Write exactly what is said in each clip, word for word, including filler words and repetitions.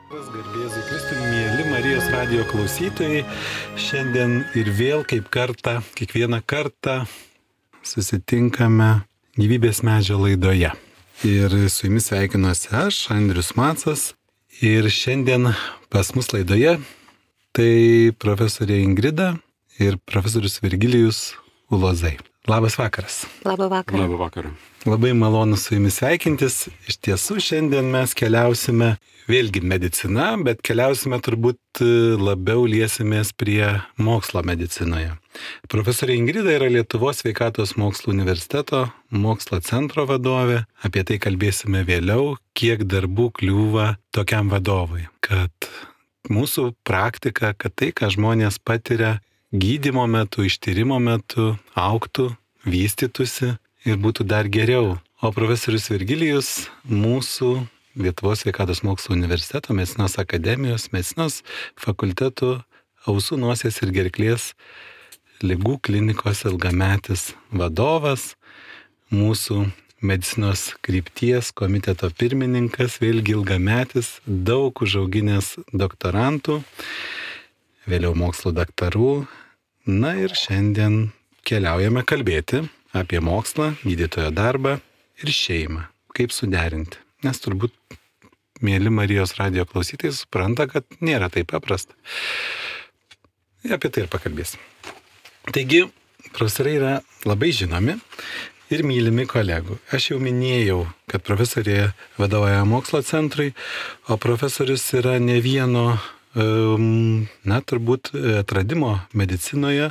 Garbėzui Kristui, mėly Marijos radijo klausytojai, šiandien ir vėl kaip kartą, kiekvieną kartą susitinkame Gyvybės medžio laidoje. Ir su jumis sveikinuosi aš, Andrius Macas, ir šiandien pas mus laidoje tai profesorė Ingrida ir profesorius Virgilijus Ulozai. Labas vakaras. Labą vakarą. Labą vakarą. Labai malonu su jumis sveikintis. Iš tiesų šiandien mes keliausime, vėlgi medicina, bet keliausime turbūt labiau liesimės prie mokslo medicinoje. Profesorė Ingrida yra Lietuvos sveikatos mokslų universiteto mokslo centro vadovė. Apie tai kalbėsime vėliau, kiek darbų kliūva tokiam vadovui. Kad mūsų praktika, kad tai, ką žmonės patiria gydymo metu, ištyrimo metu, augtų, vystytųsi ir būtų dar geriau. O profesorius Virgilijus mūsų Lietuvos sveikatos mokslų universiteto medicinos akademijos, medicinos fakultetų ausų, nosies ir gerklės ligų klinikos ilgametis vadovas, mūsų medicinos krypties komiteto pirmininkas, vėlgi ilgametis, daug užauginęs doktorantų, vėliau mokslo daktarų. Na ir šiandien keliaujame kalbėti apie mokslą, gydytojo darbą ir šeimą. Kaip suderinti. Nes turbūt mėly Marijos radijo klausytojai supranta, kad nėra taip paprasta. Apie tai ir pakalbėsim. Taigi, profesoriai yra labai žinomi ir mylimi kolegų. Aš jau minėjau, kad profesorė vadovauja mokslo centrui, o profesorius yra ne vieno na, turbūt atradimo medicinoje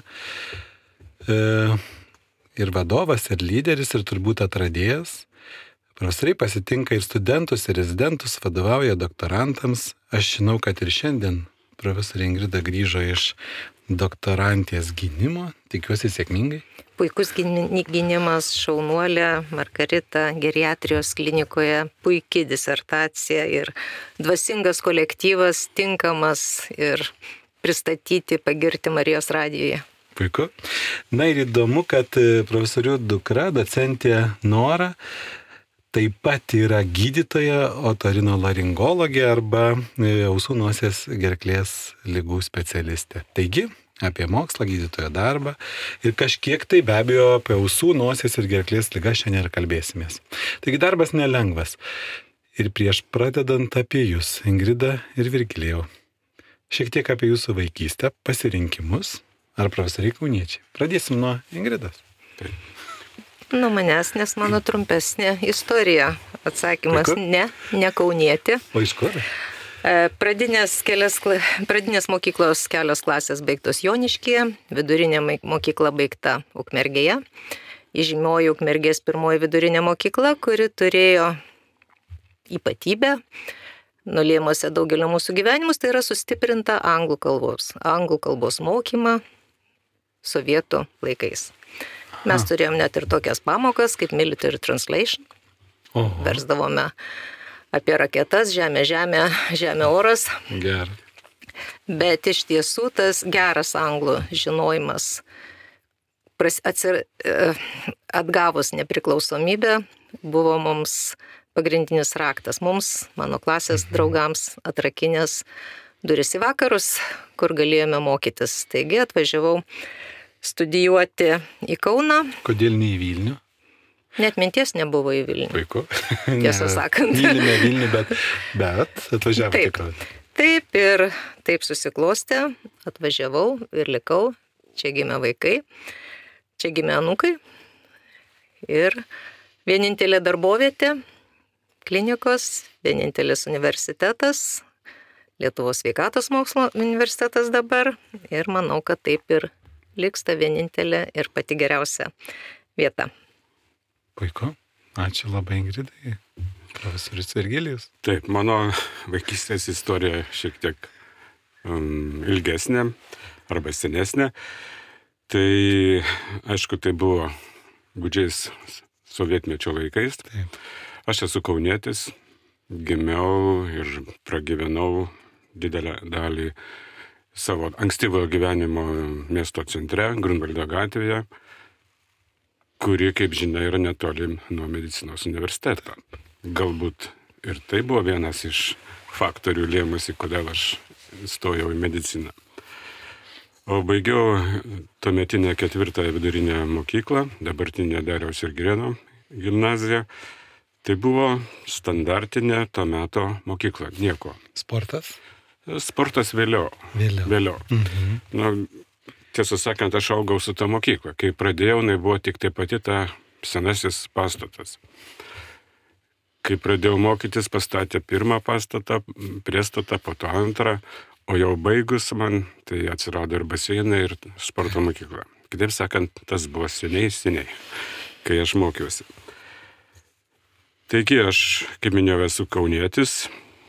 ir vadovas, ir lyderis, ir turbūt atradėjas. Profesoriai pasitinka ir studentus, ir rezidentus, vadovauja doktorantams. Aš žinau, kad ir šiandien profesorė Ingrida grįžo iš doktorantės gynimo. Tikiuosi sėkmingai. Puikus gynimas, šaunuolė, Margarita, geriatrijos klinikoje, puikiai disertacija ir dvasingas kolektyvas, tinkamas ir pristatyti, pagirti Marijos radijoje. Puiku. Na ir įdomu, kad profesorių dukra, docentė Nora, taip pat yra gydytoja, otorinolaringologė arba ausų, nosies, gerklės ligų specialistė. Taigi, apie mokslą, gydytojo darbą ir kažkiek tai be abejo apie ausų, nosies ir gerklės ligas šiandien ir kalbėsimės. Taigi darbas nelengvas. Ir prieš pradedant apie jūs, Ingrida ir Virgilijau, šiek tiek apie jūsų vaikystę, pasirinkimus ar profesoriai kauniečiai. Pradėsim nuo Ingridos. Taip. Nuo manęs, nes mano trumpesnė istorija. Atsakymas Vaiku? ne, ne kaunietė. O iš kur? Pradinės, kelias, pradinės mokyklos kelios klasės baigtos Joniškyje, vidurinė mokykla baigta Ukmergėje. Įžymioji Ukmergės pirmoji vidurinė mokykla, kuri turėjo ypatybę, nulėmuose daugelio mūsų gyvenimus, tai yra sustiprinta anglų kalbos, anglų kalbos mokymą sovietų laikais. Mes Aha. turėjom net ir tokias pamokas kaip military translation. Oho. Versdavome apie raketas, žemė, žemė, žemė, oras. Gerai. Bet iš tiesų tas geras anglų žinojimas atsir... atgavus nepriklausomybę buvo mums pagrindinis raktas. Mums, mano klasės draugams, atrakinės duris į vakarus, kur galėjome mokytis. Taigi atvažiavau studijuoti į Kauną. Kodėl ne į Vilnių? Net minties nebuvo į Vilnių. Puiku. Tiesą sakant. Mylime Vilnių, bet, bet atvažiavote taip, Kauną. Taip ir taip susiklostė, atvažiavau ir likau. Čia gimė vaikai, čia gimė anūkai. Ir vienintelė darbovietė, klinikos, vienintelis universitetas, Lietuvos sveikatos mokslo universitetas dabar. Ir manau, kad taip ir liks ta vienintelė ir pati geriausia vieta. Puiku. Ačiū labai, Ingridai. Profesorius Virgilijus. Taip, mano vaikystės istorija šiek tiek um, ilgesnė arba senesnė. Tai, aišku, tai buvo gūdžiais sovietmečio laikais. Taip. Aš esu kaunietis, gimiau ir pragyvenau didelę dalį savo ankstyvojo gyvenimo miesto centre, Grunvaldo gatvėje, kuri, kaip žinia, yra netoli nuo medicinos universiteto. Galbūt ir tai buvo vienas iš faktorių lėmusi, kodėl aš stojau į mediciną. O baigiau tuometinę ketvirtąją vidurinę mokyklą, dabartinę Dariaus ir Girėno gimnaziją. Tai buvo standartinė to meto mokykla, nieko. Sportas? Sportas vėliau. Vėliau. vėliau. Mhm. Nu, tiesą sakant, aš augau su ta mokykla. Kai pradėjau, tai buvo tik tai pati ta senasis pastatas. Kai pradėjau mokytis, pastatė pirmą pastatą, priestatą, po to antrą, o jau baigus man, tai atsirado ir baseinai, ir sporto mokykla. Kitaip sakant, tas buvo seniai, seniai, kai aš mokiausi. Taigi aš, kaip minėjau, esu kaunietis,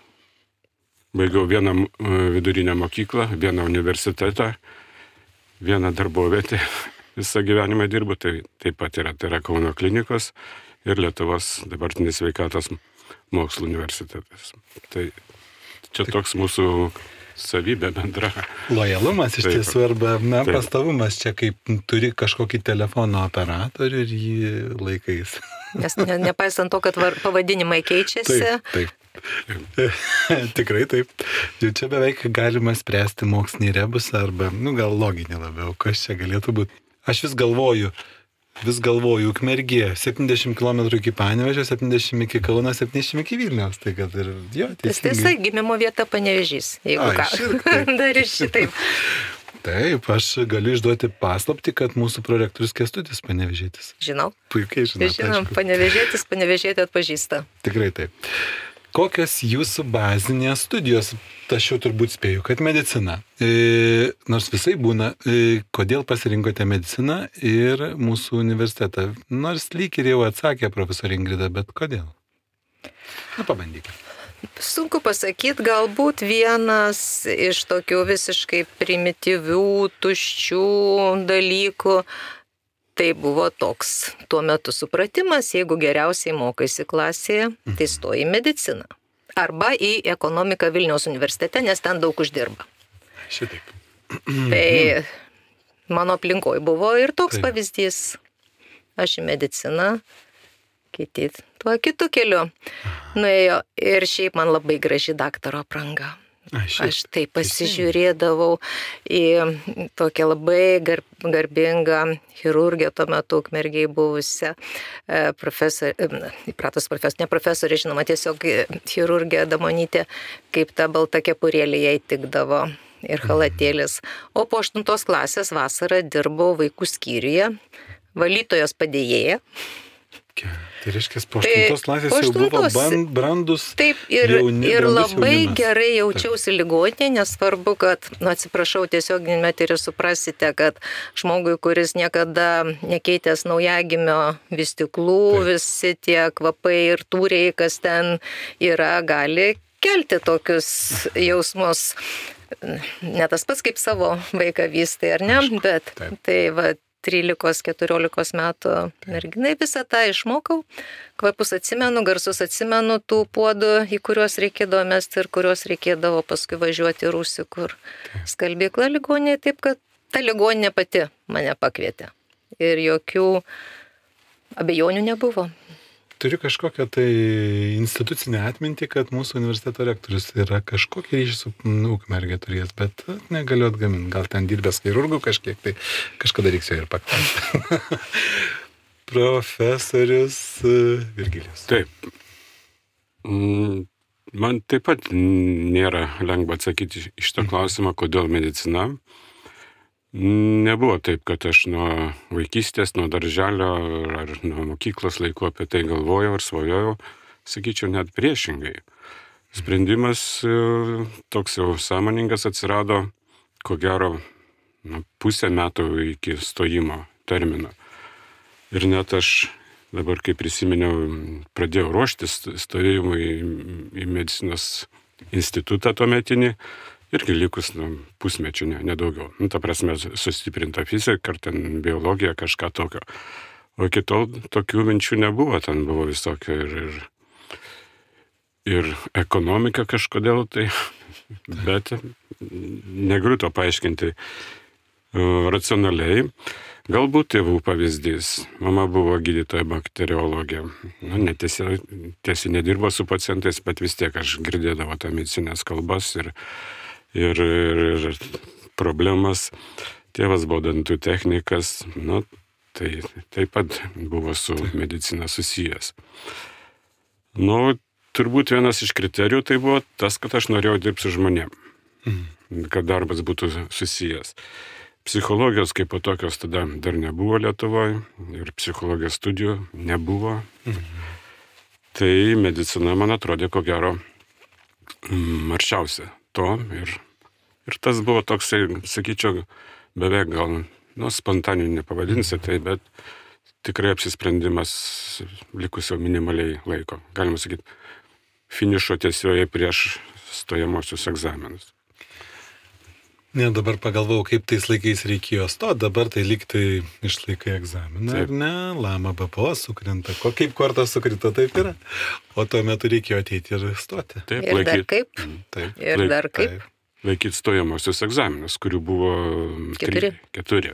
baigiau vieną vidurinę mokyklą, vieną universitetą, vieną darbovietę, visą gyvenimą dirbu, tai taip pat yra, tai yra Kauno klinikos ir Lietuvos dabartinis sveikatos mokslų universitetas. Tai čia toks mūsų savybė bendra. Lojalumas iš Taip. tiesų arba na, Taip. pastovumas čia kaip turi kažkokį telefono operatorių ir jį laikais. Nes ne, nepaisant to, kad var, pavadinimai keičiasi. Taip, taip. Tikrai taip. Jau čia beveik galima spręsti mokslinį rebusą arba, nu gal loginį labiau, kas čia galėtų būti. Aš vis galvoju, vis galvoju, Ukmergė, septyniasdešimt kilometrų iki Panevėžio, septyniasdešimt iki Kauno, septyniasdešimt iki Vilniaus. Tai kad ir jo, Tas teisingai. tiesa, gimimo vieta Panevėžys, jeigu Ai, ką. šit kaip. Dar ir šitaip. Taip, aš galiu išduoti paslaptį, kad mūsų prorektorius Kęstutis Panevėžietis. Žinau. Puikiai žinau. Žinom, Panevėžėtis, Panevėžėtį atpažįsta. Tikrai taip. Kokios jūsų bazinės studijos? Aš jau turbūt spėju, kad medicina. E, nors visai būna, e, kodėl pasirinkote mediciną ir mūsų universitetą. Nors lyg ir jau atsakė profesorė Ingrida, bet kodėl? Na, pabandykime. Sunku pasakyti, galbūt vienas iš tokių visiškai primityvių, tuščių dalykų. Tai buvo toks tuo metu supratimas, jeigu geriausiai mokaisi klasėje, tai stoji į mediciną. Arba į ekonomiką Vilniaus universitete, nes ten daug uždirba. Šitaip. Tai mano aplinkoje buvo ir toks Taip. pavyzdys. Aš į mediciną, kiti tuo kitu keliu nuėjo. Ir šiaip man labai graži daktaro apranga. Ai, šiaip. Aš taip pasižiūrėdavau į tokią labai gar, garbingą chirurgę tuo metu Ukmergėje buvusią profesorę, įpratus profesorė, ne profesorė, žinoma, tiesiog chirurgė Damonytė, kaip ta balta kepurėlė jai tikdavo ir chalatėlis. O po aštuntos klasės vasarą dirbau vaikų skyriuje, valytojos padėjėja. Tai reiškia, po aštuntos klasės po jau buvo aštuntos. ban- brandus. Taip, ir, jauni- ir brandus labai jaunimas. gerai jaučiausi ligoninėje, nesvarbu, kad, nu atsiprašau, tiesiog ir suprasite, kad žmogui, kuris niekada nekeitęs naujagimio vystiklų, Taip. visi tie kvapai ir tūriai, kas ten yra, gali kelti tokius jausmus. Ne tas pats kaip savo vaiką vystai, ar ne, Aišku, bet taip. tai va. trylikos keturiolikos metų merginai visą tą išmokau, kvapus atsimenu, garsus atsimenu tų puodų, į kuriuos reikėdavo mesti ir kuriuos reikėdavo paskui važiuoti į Rūsį, kur skalbykla ligoninė, taip kad ta ligoninė pati mane pakvietė ir jokių abejonių nebuvo. Turiu kažkokią tai institucinę atmintį, kad mūsų universiteto rektorius yra kažkokį ryšį su Ukmergė turėjęs, bet negaliu atgaminti. Gal ten dirbęs chirurgų kažkiek, tai kažkada reiks jo ir paklausti. Profesorius Virgilijus. Taip. Man taip pat nėra lengva atsakyti iš tą klausimą, kodėl medicina. Nebuvo taip, kad aš nuo vaikystės, nuo darželio ar nuo mokyklos laikų apie tai galvojau ar svajojau, sakyčiau, net priešingai. Sprendimas toks jau sąmoningas atsirado, ko gero, nu, pusę metų iki stojimo termino. Ir net aš dabar, kai prisiminiau, pradėjau ruoštis stojimui į, į medicinos institutą tuometinį, irgi likus nu, pusmečių, ne, nedaugiau. Nu, ta prasme, sustiprinta fizika, ar ten biologija, kažką tokio. O iki tol tokių minčių nebuvo, ten buvo visokio ir, ir, ir ekonomika kažkodėl, tai, bet negaliu to paaiškinti uh, racionaliai. Galbūt tėvų pavyzdys. Mama buvo gydytoja bakteriologė. Nu, netiesiai tiesiai nedirbo su pacientais, bet vis tiek aš girdėdavo tą medicinės kalbas ir, ir, ir problemas. Tėvas buvo dantų technikas. Nu, tai taip pat buvo su medicina susijęs. Nu, turbūt vienas iš kriterijų tai buvo tas, kad aš norėjau dirbti su žmonėm. Mm. Kad darbas būtų susijęs. Psichologijos kaip po tokios tada dar nebuvo Lietuvoje ir psichologijos studijų nebuvo. Mhm. Tai medicina man atrodė ko gero arčiausia to ir, ir tas buvo toksai, sakyčiau, beveik gal, nu, spontaniniu nepavadinsi tai, bet tikrai apsisprendimas likusio minimaliai laiko. Galima sakyti, finišo tiesioje prieš stojamosius egzaminus. Ne, dabar pagalvojau, kaip tais laikais reikėjo stoti, dabar tai liktai išlaikai egzaminą, ar ne, lama B P O sukrenta, ko, kaip kortas sukrito, taip yra, o tuo metu reikėjo ateiti ir stoti. Taip, ir laikyt, dar kaip, taip, ir laik, dar kaip. Laikyti stojamosius egzaminus, kurių buvo keturi. Tri, keturi.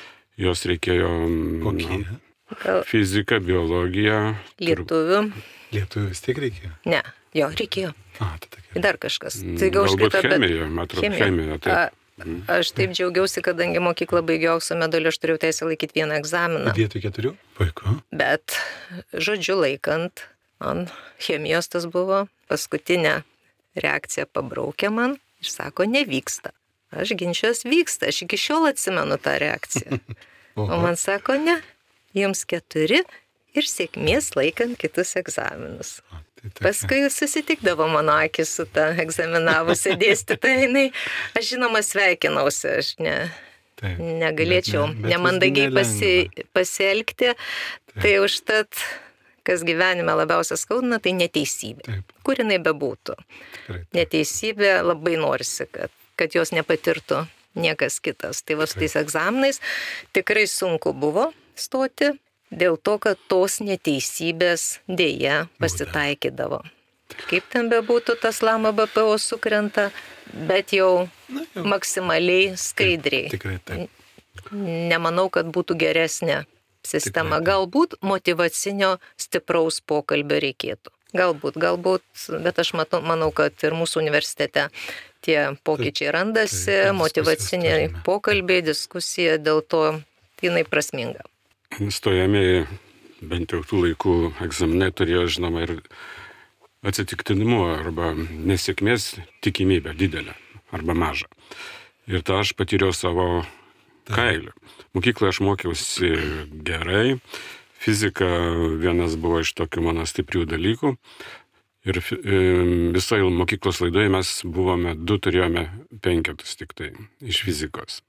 Jos reikėjo Kokie? Na, fizika, biologija. Lietuvių. Lietuvių vis tiek reikėjo? Ne, jo, reikėjo. A, tai tokia. Dar kažkas. Tai gal galbūt chemija, matau, chemija. chemija taip. A, aš taip džiaugiausi, kadangi mokyklą baigiau aukso medaliu, aš turėjau teisę laikyti vieną egzaminą. Vietoj keturių? Puiku. Bet, žodžiu, laikant, man chemijos tas buvo, paskutinė reakcija pabraukė man ir sako, nevyksta. Aš ginčiuos vyksta, aš iki šiol atsimenu tą reakciją. O man sako, ne, jums keturi ir sėkmės laikant kitus egzaminus. Paskui susitikdavo mano akis su ta egzaminavusi dėstytoja, jinai, aš žinoma sveikinausi, aš ne, taip, negalėčiau bet ne, bet nemandagiai pasi, pasielgti, taip. Tai užtat, kas gyvenime labiausiai skaudina, tai neteisybė, taip. Kur jinai bebūtų. Tikrai, neteisybė labai norisi, kad, kad jos nepatirtų niekas kitas. Tai va su tais egzaminais tikrai sunku buvo stoti. Dėl to, kad tos neteisybės dėja pasitaikydavo. Kaip ten bebūtų, tas lama B P O sukrenta, bet jau, Na, jau. maksimaliai skaidriai. Taip, tikrai taip. Nemanau, kad būtų geresnė sistema. Tikrai, galbūt motyvacinio stipraus pokalbio reikėtų. Galbūt, galbūt, bet aš matau, manau, kad ir mūsų universitete tie pokyčiai randasi, taip, taip, motyvaciniai pokalbiai, diskusija, dėl to jinai prasminga. Stojamieji, bent jau tų laikų egzaminai turėjo, žinoma, ir atsitiktinumo arba nesėkmės tikimybę didelę arba mažą. Ir tą aš patyriau savo kailiu. Mokykloje aš mokiausi gerai, fizika vienas buvo iš tokių mano stiprių dalykų. Ir visoje mokyklos laidoje mes buvome, du turėjome penketus tik tai iš fizikos.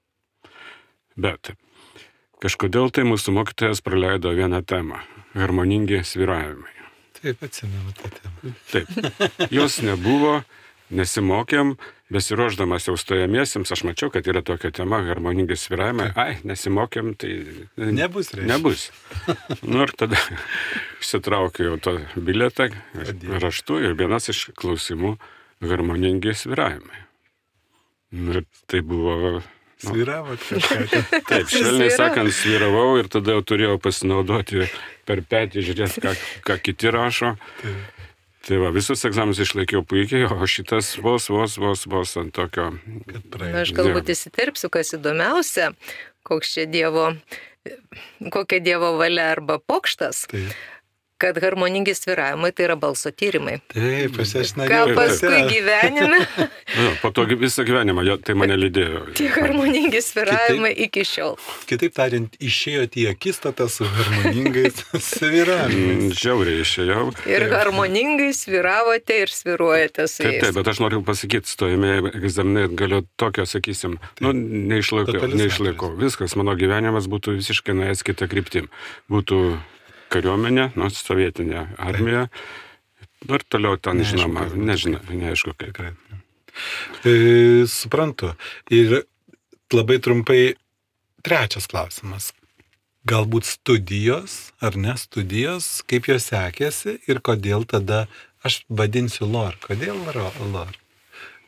Bet kažkodėl tai mūsų mokytojas praleido vieną temą – harmoningi svyravimai. Taip, atsimenu tą temą. Taip, jos nebuvo, nesimokėm, besiruošdamas jau stojamiesiems, aš mačiau, kad yra tokia tema – harmoningi svyravimai. Taip. Ai, nesimokėm, tai nebus. Reiškia. Nebus. Nu ir tada išsitraukiau jau to bilietą raštu ir vienas iš klausimų – harmoningi svyravimai. Nu ir tai buvo... Svyravot kažką. Taip, švelniai sakant, svyravau ir tada jau turėjau pasinaudoti per petį, žiūrėti, ką, ką kiti rašo. Taip. Tai va, visus egzaminus išlaikiau puikiai, o šitas vos, vos, vos, vos ant tokio... Na, aš galbūt įsiterpsiu, kas įdomiausia, koks čia dievo, kokia dievo valia arba pokštas. Taip. Kad harmoningi svyravimai tai yra balso tyrimai. Taip, aš norėjau. Ką paskui gyvenime? Na, po to visą gyvenimą tai mane lydėjo. Tie harmoningi svyravimai kitaip, iki šiol. Kitaip tariant, išėjote į akistatą su harmoningais svyravimais. Žiauriai išėjau. Ir harmoningai svyravote ir svyruojate su jais. Taip, taip, bet aš noriu pasakyti, stojame egzaminai, galiu tokio, sakysim, nu, neišlaikau, neišlaikau. Viskas, mano gyvenimas būtų visiškai nuėjęs kitą kryptim. Būtų kariuomenė, nu, sovietinė armija. Ir toliau ten, neaišku, žinoma, nežinau, neaišku kaip. E, suprantu. Ir labai trumpai trečias klausimas. Galbūt studijos, ar ne studijos, kaip jos sekėsi ir kodėl tada, aš vadinsiu Lor. Kodėl Lor?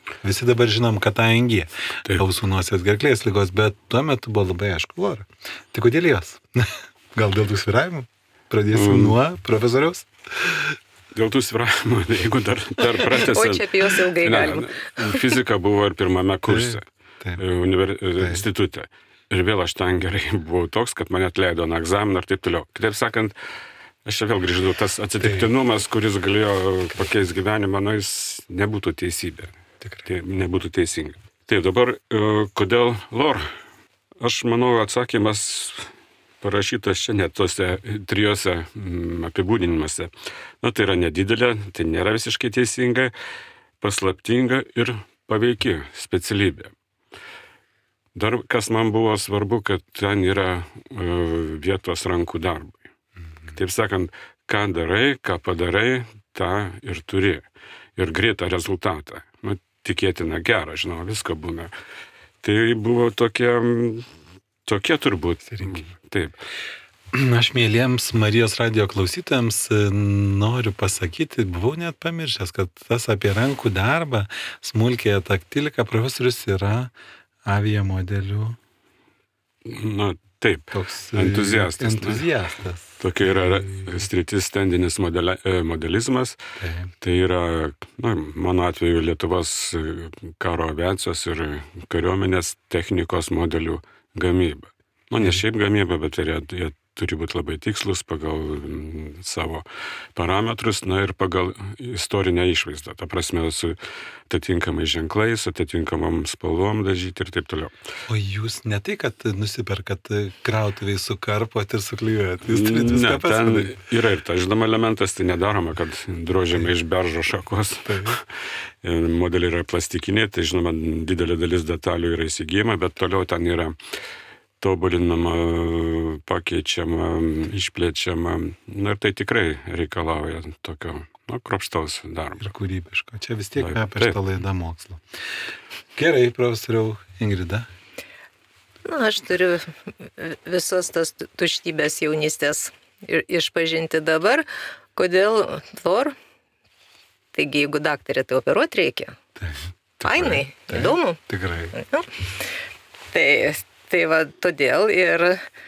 Visi dabar žinom, kad A N G, ausų nosies gerklės ligos, bet tuo metu buvo labai aišku, Lora. Tai kodėl jos? Gal dėl tų svyravimų? Pradėsim mm. nuo profesoriaus. Dėl tų svyravimų, jeigu dar, dar pratęsant. O čia apie jos ilgai galima. Fizika buvo ir pirmame kurse, taip, univer... taip. institute. Ir vėl aš ten gerai buvau toks, kad mane atleido nuo egzamino ir taip toliau. Kitaip sakant, aš čia vėl grįžtu, tas atsitiktinumas, taip. kuris galėjo pakeisti gyvenimą, nu jis nebūtų teisybė. Tai nebūtų teisinga. Taip, dabar, kodėl Lor? Aš manau, atsakymas parašytas čia net tose trijose apibūdinimuose. Na, tai yra nedidelė, tai nėra visiškai teisinga, paslaptinga ir paveiki specialybė. Dar kas man buvo svarbu, kad ten yra vietos rankų darbui. Taip sakant, ką darai, ką padarai, tą ir turi. Ir greitą rezultatą. Nu, tikėtina gerą, žinau, visko būna. Tai buvo tokie, tokie turbūt. Taip. Aš mėliems Marijos radijo klausytojams noriu pasakyti, buvau net pamiršęs, kad tas apie rankų darbą, smulkėją taktiliką, profesorius yra avia modelių. Na, taip. Toks entuziastas. Entuziastas. Tokia yra sritis stendinis modeli, modelizmas. Taip. Tai yra, na, mano atveju, Lietuvos karo aviacijos ir kariuomenės technikos modelių gamyba. Nu, ne šiaip gamyba, bet jie, jie turi būti labai tikslus pagal savo parametrus, na ir pagal istorinę išvaizdą. Ta prasme, su atitinkamais ženklais, atitinkamam spalvom dažyti ir taip toliau. O jūs ne tai, kad nusiperkat krautuviai sukarpot ir suklijuojat? Jūs turite viską ne, pasidaryti. Ten yra ir ta žinoma elementas, tai nedaroma, kad drožiame iš beržo šakos. Modeliai yra plastikiniai, tai žinoma, didelė dalis detalių yra įsigyjama, bet toliau ten yra tobulinama, pakeičiama, išplėčiama. Na ir tai tikrai reikalauja tokio, nu, kruopštaus darbo. Ir kūrybiško. Čia vis tiek apie šitą laidą mokslo. Gerai, profesoriau Ingrida. Na, aš turiu visos tas tuštybės jaunystės išpažinti dabar. Kodėl Lor? Taigi, jeigu daktarė, tai operuoti reikia. Taip. Fainai, įdomu. Tikrai. Ja. Tai... Tai va, todėl ir,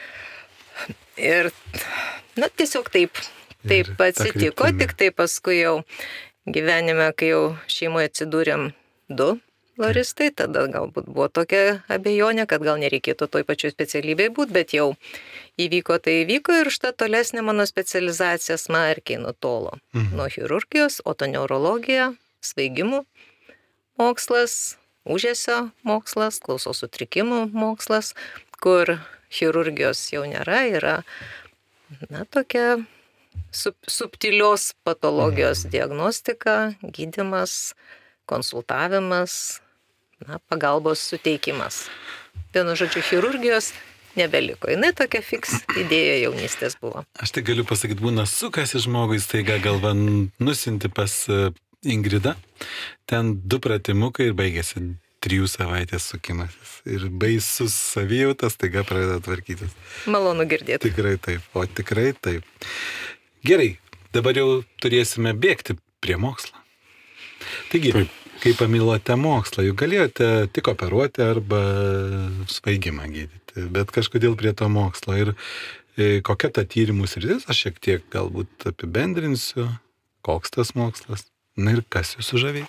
ir na, tiesiog taip, taip ir atsitiko, tik tai paskui jau gyvenime, kai jau šeimoje atsidūrėm du loristai, tada galbūt buvo tokia abejonė, kad gal nereikėtų toj pačioj specialybėje būti, bet jau įvyko tai įvyko ir štai tolesnė mano specializacija smarkiai nutolo mhm. nuo chirurgijos, otoneurologija, svaigimų mokslas, užėsio mokslas, klausos sutrikimų mokslas, kur chirurgijos jau nėra, yra, na, tokia sub, subtilios patologijos diagnostika, gydymas, konsultavimas, na, pagalbos suteikimas. Vienu žodžiu, chirurgijos nebeliko. Jinai tokia fiks idėja jaunystės buvo. Aš tai galiu pasakyti, būna sukasi žmogui, staiga galva nusinti pas Ingrida, ten du pratimukai ir baigėsi trijų savaitės sukimasis. Ir baisus savijautas, taiga pradeda tvarkytis. Malonu girdėti. Tikrai taip, o tikrai taip. Gerai, dabar jau turėsime bėgti prie mokslo. Taigi, kai pamilote mokslą, juk galėjote tik operuoti arba svaigimą gydyti, bet kažkodėl prie to mokslo. Ir e, kokia ta tyrimų sritis, aš šiek tiek galbūt apibendrinsiu, koks tas mokslas. Na ir kas jūs sužavėjo?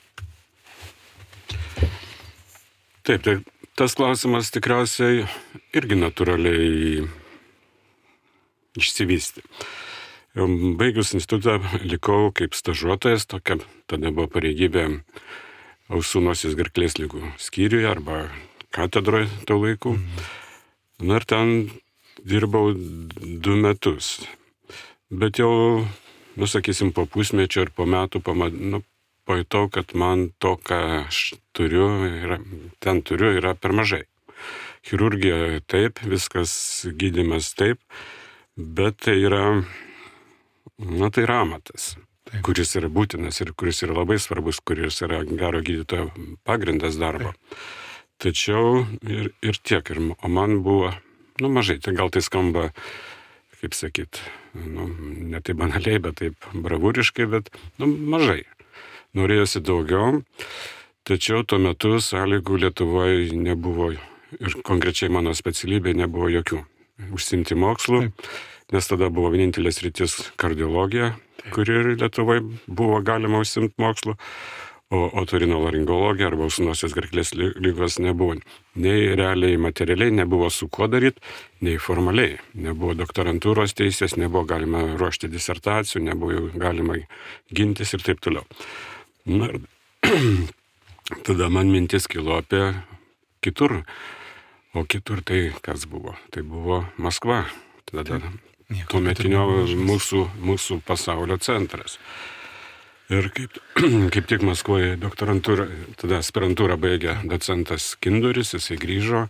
Taip, tai tas klausimas tikriausiai irgi natūraliai išsivystė. Baigus institutą likau kaip stažuotojas, tokia tada buvo pareigybė ausų nosies gerklės ligų skyriuje arba katedroje to laikų. Mm. Na ir ten dirbau du metus. Bet jau, nu, sakysim, po pusmečio ir po metų pamat, nu, pajutau, kad man to, ką aš turiu, yra, ten turiu, yra per mažai. Chirurgija taip, viskas gydymas taip, bet tai yra, na, tai yra amatas, taip, kuris yra būtinas ir kuris yra labai svarbus, kuris yra gero gydytojo pagrindas darbo. Taip. Tačiau ir, ir tiek, ir, o man buvo, nu, mažai, tai gal tai skamba, kaip sakyt, nu, ne taip banaliai, bet taip bravūriškai, bet, nu, mažai. Norėjosi daugiau, Tačiau tuo metu sąlygų Lietuvoje nebuvo ir konkrečiai mano specialybė nebuvo jokių užsimti mokslų, Taip. Nes tada buvo vienintelės rytis kardiologija, Taip. Kuri Lietuvoje buvo galima užsimti mokslu, o otorinolaringologija arba ausinosios gerklės lygos nebuvo. Nei realiai materialiai nebuvo su kuo daryti, nei formaliai. Nebuvo doktorantūros teisės, nebuvo galima ruošti disertacijų, nebuvo galima gintis ir taip toliau. Na, tada man mintis kilo apie kitur. O kitur tai kas buvo? Tai buvo Maskva. Tada tuometinio mūsų, mūsų pasaulio centras. Ir kaip, kaip tik Maskvoje doktorantūrą, tada aspirantūrą baigė docentas Kinduris, jisai grįžo,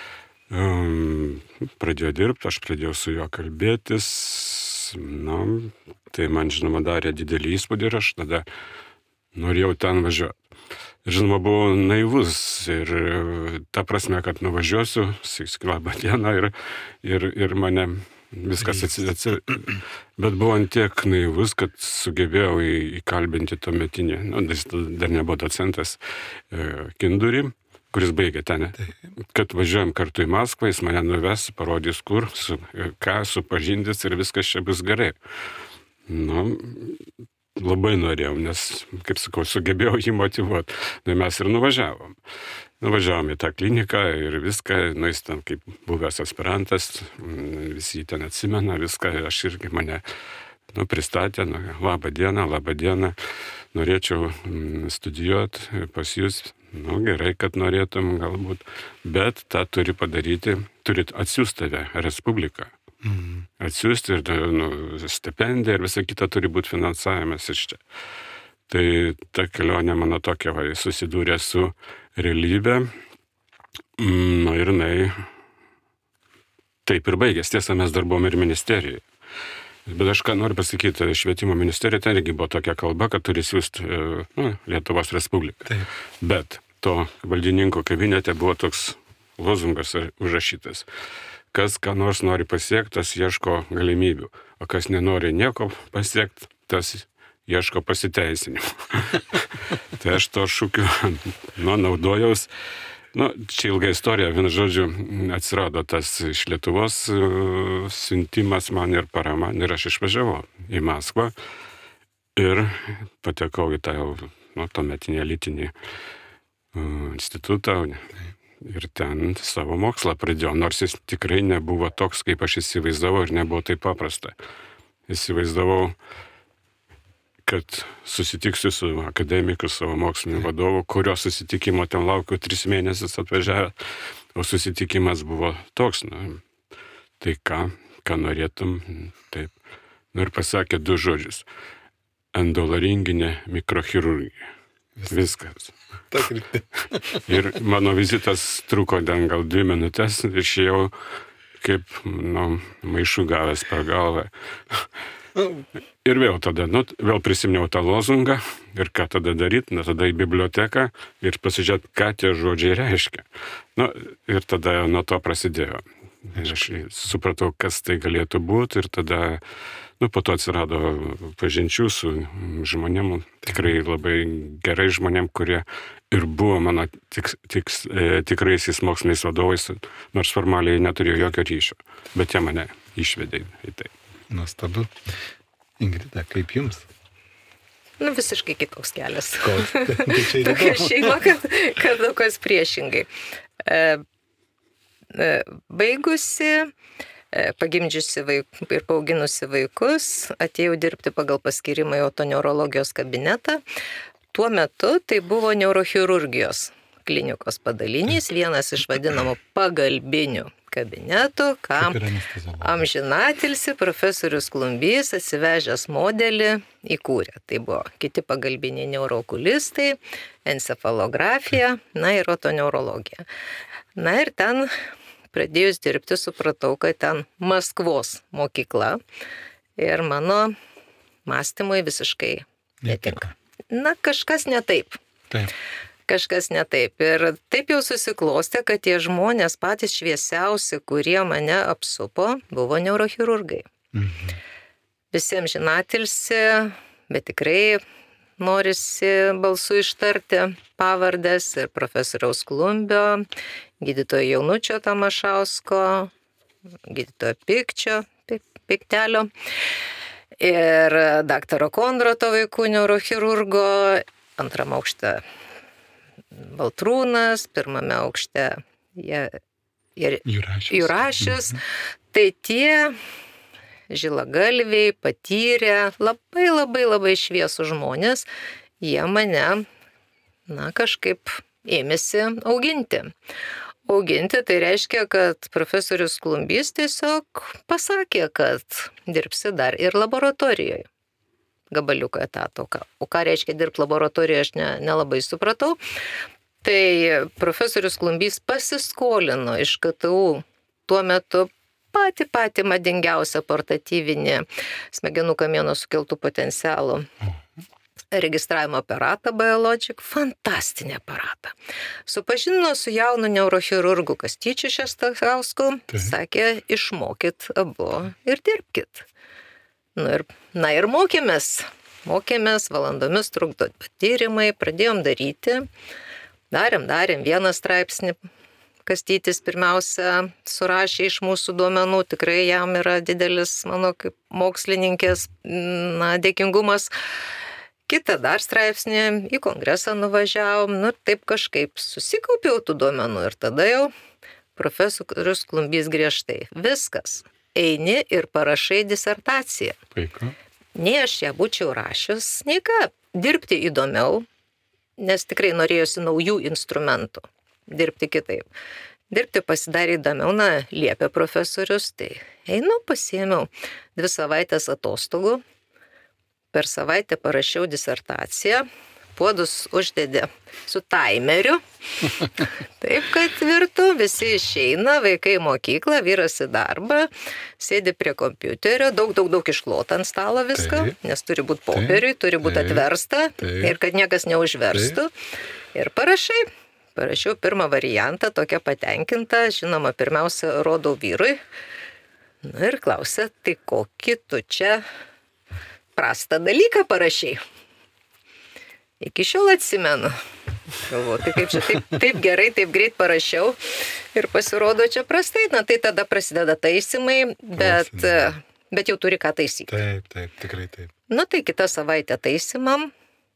um, pradėjo dirbti, aš pradėjau su juo kalbėtis. Na, tai man, žinoma, darė didelį įspūdį ir aš tada norėjau ten važiuoti. Žinoma, buvau naivus ir ta prasme, kad nuvažiuosiu, sakysiu, labą dieną ir, ir, ir mane viskas atsitiko. Bet buvau ant tiek naivus, kad sugebėjau įkalbinti tuometinį, nu, dar nebuvo docentas, Kindurį, kuris baigė ten, kad važiuojam kartu į Maskvą, jis mane nuves, parodys kur, su, ką, supažindys ir viskas čia bus gerai. Nu, labai norėjau, nes, kaip sakau, sugebėjau jį motyvuoti. Nu, mes ir nuvažiavom. Nuvažiavom į tą kliniką ir viską, nu, jis ten kaip buvęs aspirantas, visi jį ten atsimena, viską, aš irgi mane, nu, pristatė, nu, labą dieną, labą dieną, norėčiau studijuoti pas jūs, nu, gerai, kad norėtum galbūt, bet tą turi padaryti, turit atsiųsti tave Respubliką. Mm. Atsiųsti ir nu, stipendija ir visa kita turi būti finansavimas iš čia. Tai ta kelionė mano tokia, va, susidūrė su realybė, nu, ir jinai taip ir baigės. Tiesa, mes dar buvom ir ministerijoje. Bet aš ką noriu pasakyti, švietimo ministerija ten irgi buvo tokia kalba, kad turi siūsti nu, Lietuvos Respubliką. Taip. Bet to valdininko kabinete buvo toks lozungas užrašytas. Kas ką nors nori pasiekti, tas ieško galimybių. O kas nenori nieko pasiekti, tas ieško pasiteisinimų. Tai aš to šūkiu nu, naudojaus. Nu, čia ilga istorija, vienu žodžiu, atsirado tas iš Lietuvos uh, siuntimas man ir parama. Ir aš išvažiavau į Maskvą ir patekau į tą nu, tuometinį elitinį uh, institutą. Ir ten savo mokslą pradėjau, nors jis tikrai nebuvo toks, kaip aš įsivaizdavau ir nebuvo taip paprasta. Įsivaizdavau, kad susitiksiu su akademiku, savo mokslinio vadovu, kurio susitikimo ten laukiu tris mėnesius atvažiavę, o susitikimas buvo toks, nu, tai ką, ką norėtum, taip. Nu ir pasakė du žodžius. Endolaringinė mikrochirurgija. Viskas. Ir mano vizitas truko ten gal dvi minutės ir išėjau kaip nu, maišų gavęs per galvą. Ir vėl tada, nu, vėl prisiminiau tą lozungą ir ką tada daryti, nu, tada į biblioteką ir pasižiūrėti, ką tie žodžiai reiškia. Nu, ir tada nuo to prasidėjo. Ir aš supratau, kas tai galėtų būti ir tada, nu, po to atsirado pažinčių su žmonėm, tikrai labai gerai žmonėm, kurie ir buvo mano tik, tik, tikraisiais moksliniais vadovais, nors formaliai neturėjo jokio ryšio, bet jie mane išvedė į tai. Nuostabu. Ingrida, kaip jums? Nu, visiškai kitoks kelias. Koks? Tai čia įdomu. Tokia šeima, kad, kad daug kas priešingai. E, e, baigusi, e, pagimdžiusi vaik, ir paauginusi vaikus, atėjau dirbti pagal paskirimą į otoneurologijos kabinetą. Tuo metu tai buvo neurochirurgijos klinikos padalinys, vienas iš vadinamų pagalbinių kabinetų, kam amžinatilsi profesorius Klumbys atsivežęs modelį įkūrė. Tai buvo kiti pagalbiniai neurookulistai, encefalografija, na ir otoneurologija. Na ir ten pradėjus dirbti supratau, kad ten Maskvos mokykla ir mano mąstymui visiškai netinka. Na, kažkas ne taip. Taip. Kažkas ne taip. Ir taip jau susiklostė, kad tie žmonės patys šviesiausi, kurie mane apsupo, buvo neurochirurgai. Mhm. Visiems žinatilsi, bet tikrai norisi balsu ištarti pavardės, ir profesoriaus Klumbio, gydytojo Jaunučio Tamašausko, gydytojo Pikčio, Piktelio, ir daktaro Kondroto vaikų neurochirurgo, antram aukšte Baltrūnas, pirmame aukšte Jurašius. Tai tie žilagalviai, patyrę, labai labai labai šviesų žmonės, jie mane, na, kažkaip ėmėsi auginti. Auginti tai reiškia, kad profesorius Klumbys tiesiog pasakė, kad dirbsi dar ir laboratorijoje. Gabaliuką etato. O ką reiškia dirbti laboratorijoje, aš ne, nelabai supratau. Tai profesorius Klumbys pasiskolino iš K T U tuo metu pati pati madingiausią portatyvinį smegenų kamieno sukeltų potencialų registravimo aparatą Biologic, fantastinį aparatą. Supažindino su jaunu neurochirurgu Kastyčiu Šestausku, sakė, išmokit abu ir dirbkit. Na ir, na ir mokėmės, mokėmės, valandomis trukdo tyrimai, pradėjom daryti, darėm, darėm vieną straipsnį. Kastytis pirmiausia surašė iš mūsų duomenų, tikrai jam yra didelis, mano kaip mokslininkės, na, dėkingumas. Kitą dar straipsnį į kongresą nuvažiavom, nu taip kažkaip susikaupiau tų duomenų ir tada jau profesorius Klumbys griežtai. Viskas, eini ir parašai disertaciją. Puiku. Nei aš ją būčiau rašius, nei ką, dirbti įdomiau, nes tikrai norėjusi naujų instrumentų. Dirbti kitaip. Dirbti pasidarė įdomiau, na, liepė profesorius, tai einu, pasiėmiau dvi savaitės atostogų, per savaitę parašiau disertaciją, puodus uždėdė su taimeriu, taip kad virtų, visi išeina, vaikai į mokyklą, vyras į darbą, sėdi prie kompiuterio, daug, daug, daug išklota ant stalo viską, taip, nes turi būti popieriui, turi būti atversta taip, ir kad niekas neužverstų. Taip. Ir parašai. Parašiau pirmą variantą, tokia patenkinta, žinoma, pirmiausia, rodau vyrui. Na ir klausia, tai kokį tu čia prastą dalyką parašiai? Iki šiol atsimenu. Galvoju, tai kaip čia taip, taip gerai, taip greit parašiau ir pasirodo čia prastai. Na tai tada prasideda taisymai, bet, bet jau turi ką taisyti. Taip, taip, tikrai taip. Na tai kitą savaitę taisymam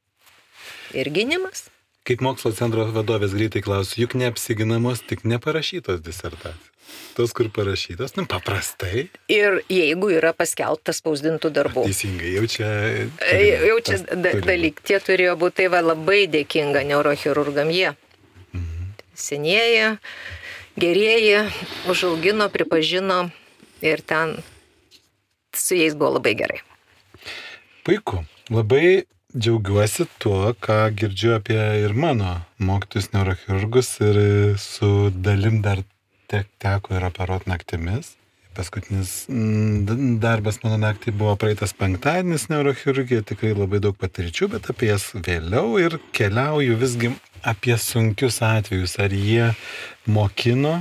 ir gynimas. Kaip mokslo centro vadovės greitai klausiu, juk neapsiginamos, tik neparašytos disertacijos. Tos, kur parašytos, nu, paprastai. Ir jeigu yra paskelbtas spausdintų darbų. Teisingai, jau čia... Jau čia dalyk, tie turėjo būti, tai va labai dėkinga neurochirurgam jie. Mhm. Senieji, gerieji, užaugino, pripažino ir ten su jais buvo labai gerai. Puiku, labai džiaugiuosi tuo, ką girdžiu apie ir mano mokytus neurochirurgus ir su dalim dar te, teko ir operuot naktimis. Paskutinis darbas mano naktį buvo praeitas penktadienis neurochirurgija, tikrai labai daug patirčių, bet apie jas vėliau ir keliauju visgi apie sunkius atvejus, ar jie mokino.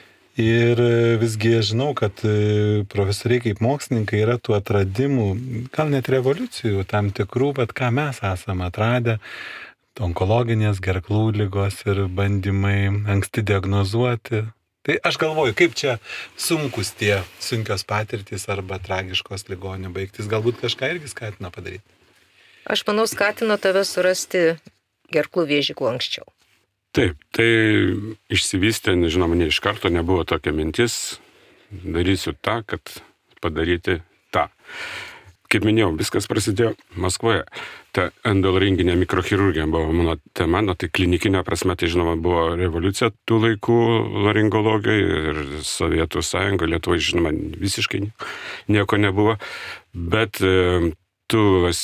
Ir visgi žinau, kad profesoriai kaip mokslininkai yra tų atradimų, gal net revoliucijų tam tikrų, bet ką mes esame atradę, onkologinės gerklų ligos ir bandymai anksti diagnozuoti. Tai aš galvoju, kaip čia sunkus tie sunkios patirtys arba tragiškos ligonių baigtis, galbūt kažką irgi skatino padaryti. Aš manau, skatino tave surasti gerklų vėžį kuo anksčiau. Taip, tai išsivystė, žinoma, ne iš karto nebuvo tokia mintis, darysiu tą, kad padaryti tą. Kaip minėjau, viskas prasidėjo Maskvoje. Ta endolaringinė mikrochirurgija buvo mano tema, nu, tai klinikinė prasme, tai žinoma, buvo revoliucija tų laikų laringologijai ir Sovietų sąjunga, Lietuvoje, žinoma, visiškai nieko nebuvo, bet tų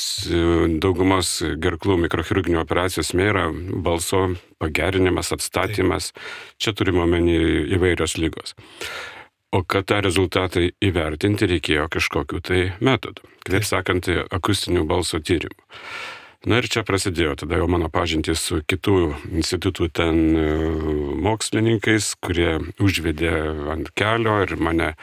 daugumos gerklų mikrochirurginių operacijų esmė yra balso pagerinimas, atstatymas. Čia turime omeny įvairios lygos. O kad tą rezultatą įvertinti reikėjo kažkokių tai metodų. Kitaip sakant, akustinių balso tyrimų. Na ir čia prasidėjo tada jau mano pažintys su kitų institutų ten mokslininkais, kurie užvedė ant kelio ir mane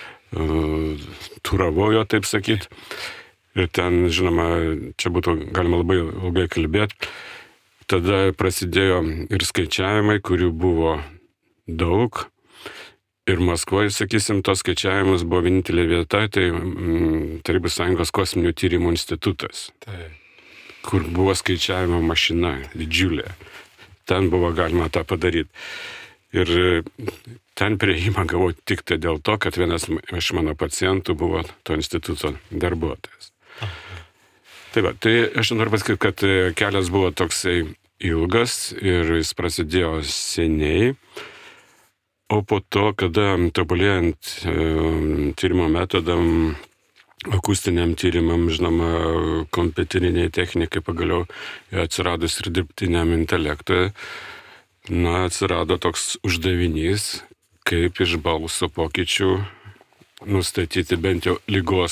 uh, turavojo, taip sakyt. Ir ten, žinoma, čia būtų galima labai ilgai kalbėti. tada prasidėjo ir skaičiavimai, kurių buvo daug. Ir Maskvoje, sakysim, tos skaičiavimus buvo vienintelė vieta, tai mm, Tarybų Sąjungos kosminių tyrimų institutas, Tai. kur buvo skaičiavimo mašina didžiulė. Ten buvo galima tą padaryti. Ir ten prieimą gavau tik tai dėl to, kad vienas iš mano pacientų buvo to instituto darbuotojas. Tai va, tai aš noriu pasakyti, kad kelias buvo toksai ilgas ir jis prasidėjo seniai. O po to, kada tobulėjant e, tyrimo metodam, akustiniam tyrimam, žinoma, kompiuteriniai technikai, pagaliau atsiradus ir dirbtiniam intelektui, na, atsirado toks uždavinys, kaip iš balso pokyčių nustatyti bent jau ligos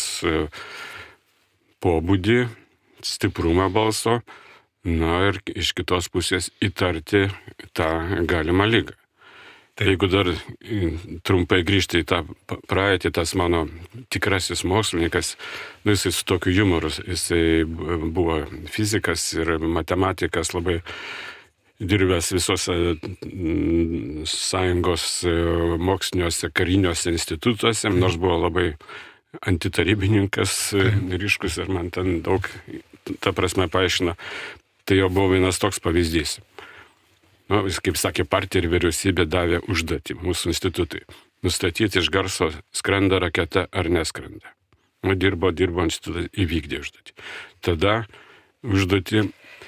pobūdį, stiprumą balso, na ir iš kitos pusės įtarti tą galimą ligą. Tai jeigu dar trumpai grįžti į tą praeitį, tas mano tikrasis mokslininkas, nu, jisai su tokiu humoru, jisai buvo fizikas ir matematikas, labai dirbęs visose sąjungos moksliniuose kariniuose institutuose, nors buvo labai antitarybininkas ryškus ir man ten daug, ta prasme, paaiškino. Tai jo buvo vienas toks pavyzdys. Nu, jis, kaip sakė, partija ir vyriausybė davė užduotį mūsų institutui. Nustatyti iš garso, skrenda raketa ar neskrenda. Nu, dirbo, dirbo, institutas įvykdė užduotį. Tada užduotį,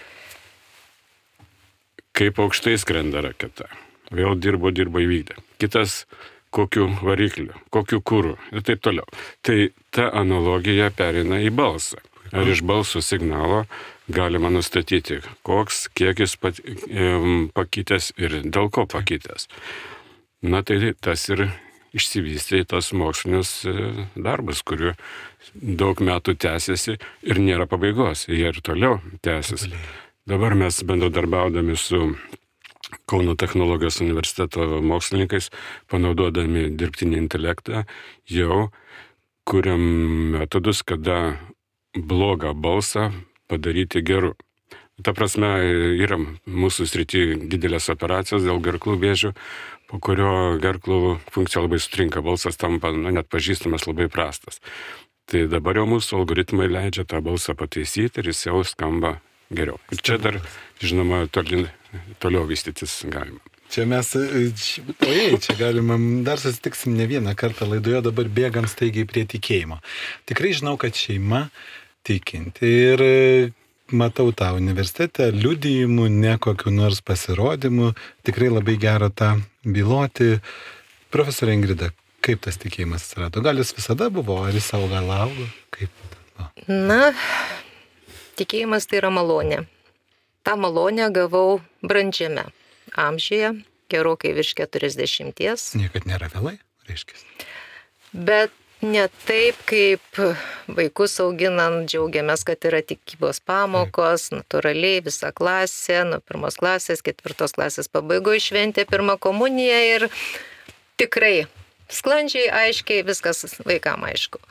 kaip aukštai skrenda raketa. Vėl dirbo, dirbo, įvykdė. Kitas, kokiu varikliu, kokiu kūru ir taip toliau. Tai ta analogija perina į balsą. Ar iš balso signalo galima nustatyti, koks, kiek jis pakitęs ir dėl ko pakitęs. Na tai tas ir išsivystė į tas mokslinius darbus, kurių daug metų tęsiasi ir nėra pabaigos, jie ir toliau tęsiasi. Dabar mes bendradarbiaudami su Kauno technologijos universiteto mokslininkais, panaudodami dirbtinį intelektą, jau kuriam metodus, kada blogą balsą padaryti geru. Ta prasme, yra mūsų srity didelės operacijos dėl gerklų vėžių, po kurio gerklų funkcija labai sutrinka, balsas tampa, na, net pažįstamas, labai prastas. Tai dabar jau mūsų algoritmai leidžia tą balsą pataisyti ir jis jau skamba geriau. Ir čia dar, žinoma, toli, toliau vystytis galima. Čia mes, ojei, čia galima, dar susitiksim ne vieną kartą laidoje, dabar bėgam staigiai prie tikėjimo. Tikrai žinau, kad šeima tikinti ir matau tą universitete liudijimų, ne kokiu nors pasirodymu, tikrai labai gera tą byloti. Profesorė Ingrida, kaip tas tikėjimas atsirado? Gal jis visada buvo, ar jis savo gal augo? Kaip? No. Na, tikėjimas tai yra malonė. tą malonę gavau brandžiame amžiuje, gerokai virš keturiasdešimties. Niekad nėra vėlai, reiškia. Bet ne taip, kaip vaikus auginant, džiaugiamės, kad yra tikybos pamokos, taip. Natūraliai visa klasė, nuo pirmos klasės, ketvirtos klasės pabaigoje šventė pirmą komuniją ir tikrai sklandžiai, aiškiai, viskas vaikam aišku.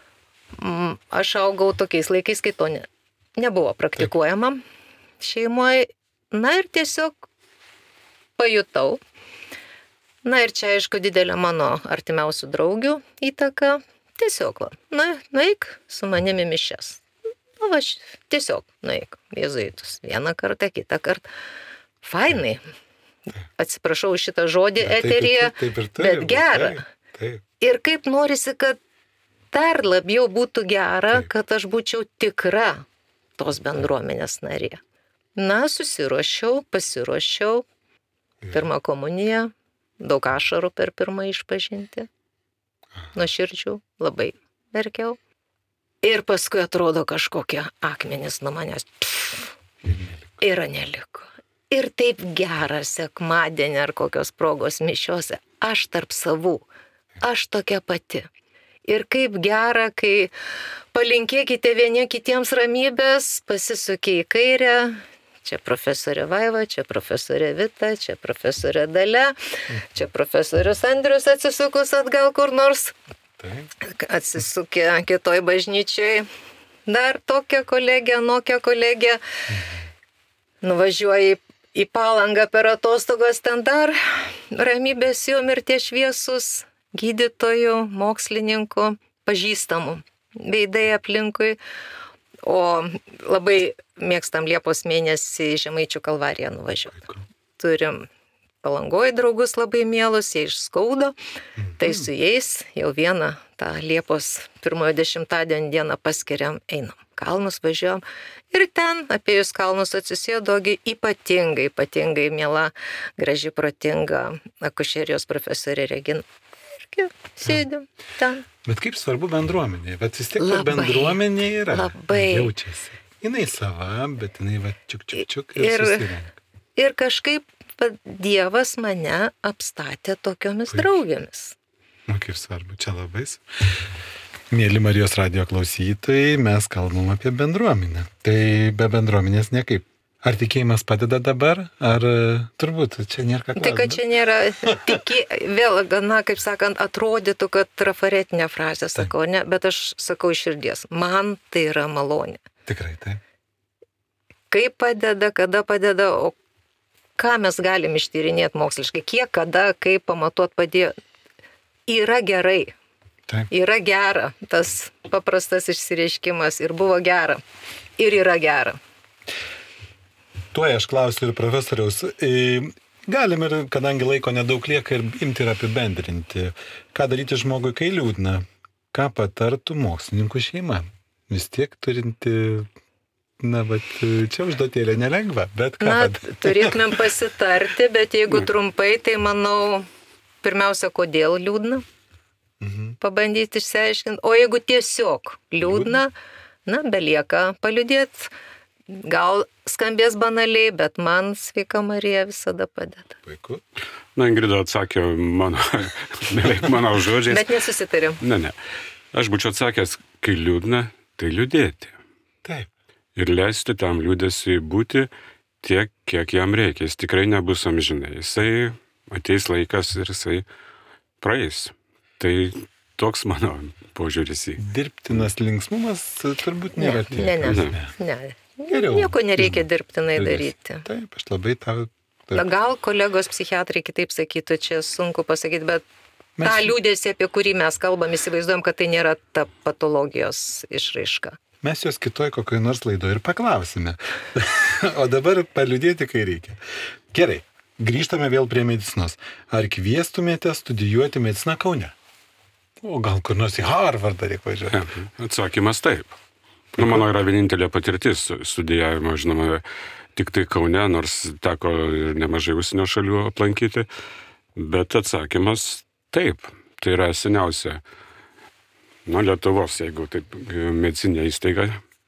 Aš augau tokiais laikais, kai to ne, nebuvo praktikuojama šeimoje. Na ir tiesiog pajutau. Na ir čia aišku didelė mano artimiausių draugių įtaka. Tiesiog, va, na, nueik su manimi mišias. Na, va, tiesiog nueik jėzuitus. Vieną kartą, kitą kartą. Fainai. Atsiprašau šitą žodį ja, eteryje, taip, taip, taip, taip, bet gera. Taip, taip. Ir kaip norisi, kad dar labiau būtų gera, taip. Kad aš būčiau tikra tos bendruomenės narė. Na, susiruošiau, pasiruošiau. Pirmą komuniją, daug ašarų per pirmą išpažinti. Nuoširdžių, labai verkiau. Ir paskui atrodo kažkokie akmenys nuo manęs. Pff, ir neliko. Ir taip gera sekmadienį ar kokios progos mišiose. Aš tarp savų. Aš tokia pati. Ir kaip gera, kai palinkėkite vieni kitiems ramybės, pasisukė į kairę. Čia profesorė Vaiva, čia profesorė Vita, čia profesorė Dalia, čia profesorius Andrius atsisukus atgal kur nors. Atsisukė kitoj bažnyčiai. Dar tokia kolegė, anokia kolegė. nuvažiuoji į Palangą per atostogas, ten dar ramybės jo mirties šviesus, gydytojų, mokslininkų, pažįstamų, veidai aplinkui. O labai mėgstam Liepos mėnesį Žemaičių Kalvariją nuvažiuoti. Turim Palangoje draugus labai mielus, jie iš Skaudo, tai su jais jau vieną tą Liepos pirmojo dešimtadienio dieną paskiriam, einam. Kalnus važiuojam ir ten apie jūs kalnus atsisėdogi ypatingai, ypatingai miela, graži, protinga akušerijos profesorė Regina. Irgi sėdim ten. Bet kaip svarbu bendruomenė, bet vis tiek ta bendruomenė yra. Labai. Jaučiasi. Jinai sava, bet jinai va čiuk čiuk čiuk ir, ir susirenka. Ir kažkaip Dievas mane apstatė tokiomis draugėmis. Na, kaip svarbu, čia labai. Mėly Marijos radijo klausytojai, mes kalbam apie bendruomenę. Tai be bendruomenės niekaip. Ar tikėjimas padeda dabar, ar turbūt čia nėra ką klausti? Tai, kad čia nėra, tiki, vėl, na, kaip sakant, atrodytų, kad trafaretinė frazė sakau, ne, bet aš sakau iš širdies. Man tai yra malonė. Tikrai, taip. Kaip padeda, kada padeda, o ką mes galim ištyrinėti moksliškai, kiek, kada, kaip pamatuot padėjo. Yra gerai. Taip. Yra gera, tas paprastas išsireiškimas ir buvo gera. Ir yra gera. Tuoj aš klausiu ir profesoriaus. Galim ir, kadangi laiko nedaug lieka, ir imti ir apibendrinti. Ką daryti žmogui, kai liūdna? Ką patartų mokslininkų šeima? Vis tiek turinti, na, bet čia užduotėlė nelengva, bet ką Na, padaryti? turėtumėm pasitarti, bet jeigu trumpai, tai manau, pirmiausia, kodėl liūdna? Mhm. Pabandyti išsiaiškinti. O jeigu tiesiog liūdna, na, belieka paliudėti. Gal skambės banaliai, bet man sveika Marija visada padeda. Puiku. Na, Ingrida atsakė mano, beveik mano žodžiais. Bet nesusitarėm. Ne, ne. Aš būčiau atsakęs, kai liūdna, tai liūdėti. Taip. Ir leisti tam liūdėsiui būti tiek, kiek jam reikia. Jis tikrai nebus amžinai. Jisai ateis laikas ir jisai praeis. Tai toks mano požiūris į. Dirbtinas linksmumas turbūt nėra tiek. Ne, ne, Ne. ne. Geriau. Nieko nereikia dirbtinai Liūdės. daryti. Taip, aš labai tau... Na, gal kolegos psichiatrai kitaip sakytų, čia sunku pasakyti, bet Mes- tą liūdėsį, apie kurį mes kalbam, įsivaizduojam, kad tai nėra ta patologijos išraiška. Mes jos kitoj kokioj nors laidoje ir paklausime. O dabar paliudėti, kai reikia. Gerai, grįžtame vėl prie medicinos. Ar kviestumėte studijuoti mediciną Kaune? O gal kur nors į Harvardą reikia važiuoti? Atsakymas taip. Nu, mano yra vienintelė patirtis studijavimo, žinoma, tik tai Kaune, nors teko ir nemažai užsienio šalių aplankyti, bet atsakymas taip. Tai yra seniausia, nu, Lietuvos, jeigu taip, medicinė įstaiga,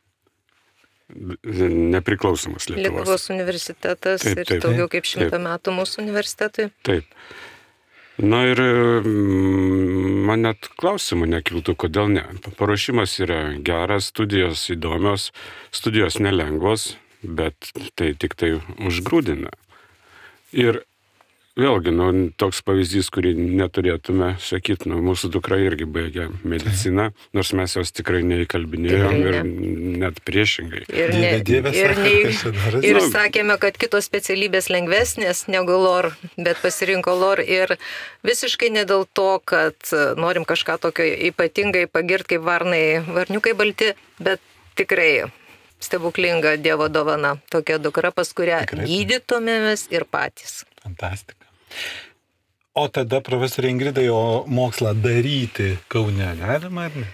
nepriklausomas Lietuvos. Lietuvos universitetas Taip, ir taip, daugiau kaip taip. šimtą metų mūsų universitetui. Taip. Na ir mm, man net klausimų nekiltų, kodėl ne. Paruošimas yra geras, studijos įdomios, studijos nelengvos, bet tai tik tai užgrūdina. Ir vėlgi, nu, toks pavyzdys, kurį neturėtume sakyti, nu, mūsų dukra irgi baigė mediciną, nors mes jos tikrai neįkalbinėjom Tikrai ir net priešingai. Ir, ne, Dieve, Dieve, ir, sako, ne, kas čia darosi? ir Nu. sakėme, kad kitos specialybės lengvesnės negu lor, bet pasirinko lor ir visiškai ne dėl to, kad norim kažką tokio ypatingai pagirti kaip varnai, varniukai balti, bet tikrai stebuklinga Dievo dovana, tokia dukra, pas kurią Tikrai. gydytumėmės ir patys. Fantastika. O tada, profesorė Ingridai, o mokslą daryti Kaune galima ar ne?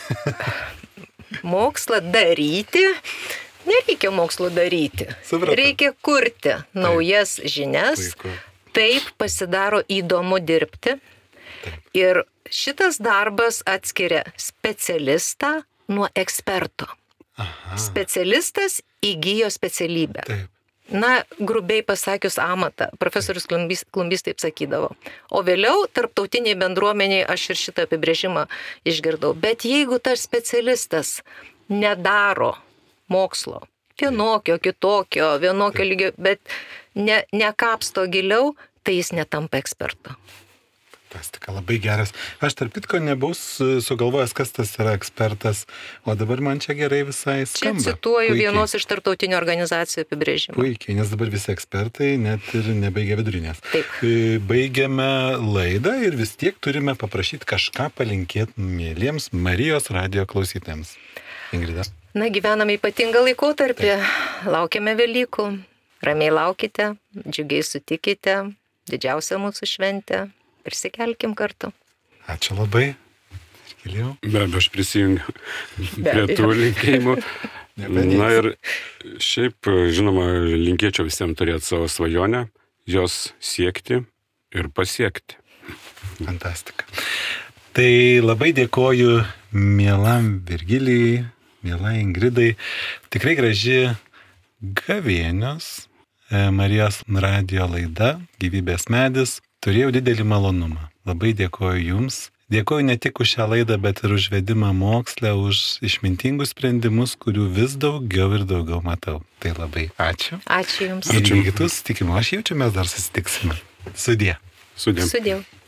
Mokslą daryti, nereikia mokslo daryti. Supratau. Reikia kurti naujas žinias, Puiku. taip pasidaro įdomu dirbti. Ir šitas darbas atskiria specialistą nuo eksperto. Aha, Specialistas įgyjo specialybę. taip. Na, grubiai pasakius amatą, profesorius Klumbys, Klumbys taip sakydavo. O vėliau tarptautiniai bendruomeniai aš ir šitą apibrėžimą išgirdau. Bet jeigu tas specialistas nedaro mokslo, vienokio, kitokio, vienokio lygio, bet ne, nekapsto giliau, tai jis netampa ekspertu. Fantastika, labai geras. Aš tarp kitko nebuvau su- sugalvojęs, kas tas yra ekspertas, o dabar man čia gerai visai Čia skamba. cituoju Puikiai. vienos iš tarptautinių organizacijų apibrėžimą. Puikiai, nes dabar visi ekspertai net ir nebaigia vidurinės. Taip. E, Baigiame laidą ir vis tiek turime paprašyti kažką palinkėti mėlyms Marijos radijo klausytėms. Ingrida. Na, gyvename ypatingą laikotarpį, laukiame Velykų, ramiai laukite, džiugiai sutikite, didžiausia mūsų šventė, prisikelkim kartu. Ačiū labai. Iškėliau. Be abejo, aš prisijungiu Be prie abejo. tų linkėjimų. Nepadėsi. Na ir šiaip, žinoma, linkėčiau visiems turėti savo svajonę, jos siekti ir pasiekti. Fantastika. Tai labai dėkoju mielam Virgilijai, mielai Ingridai. Tikrai graži gavėnios e, Marijos radijo laida Gyvybės medis. Turėjau didelį malonumą. Labai dėkoju Jums. Dėkoju ne tik už šią laidą, bet ir už vedimą mokslę, už išmintingus sprendimus, kurių vis daugiau ir daugiau matau. Tai labai ačiū. Ačiū Jums. Ir iki kitų susitikimų. Aš jaučiu, mes dar susitiksime. Sudie. Sudėm. Sudėjau.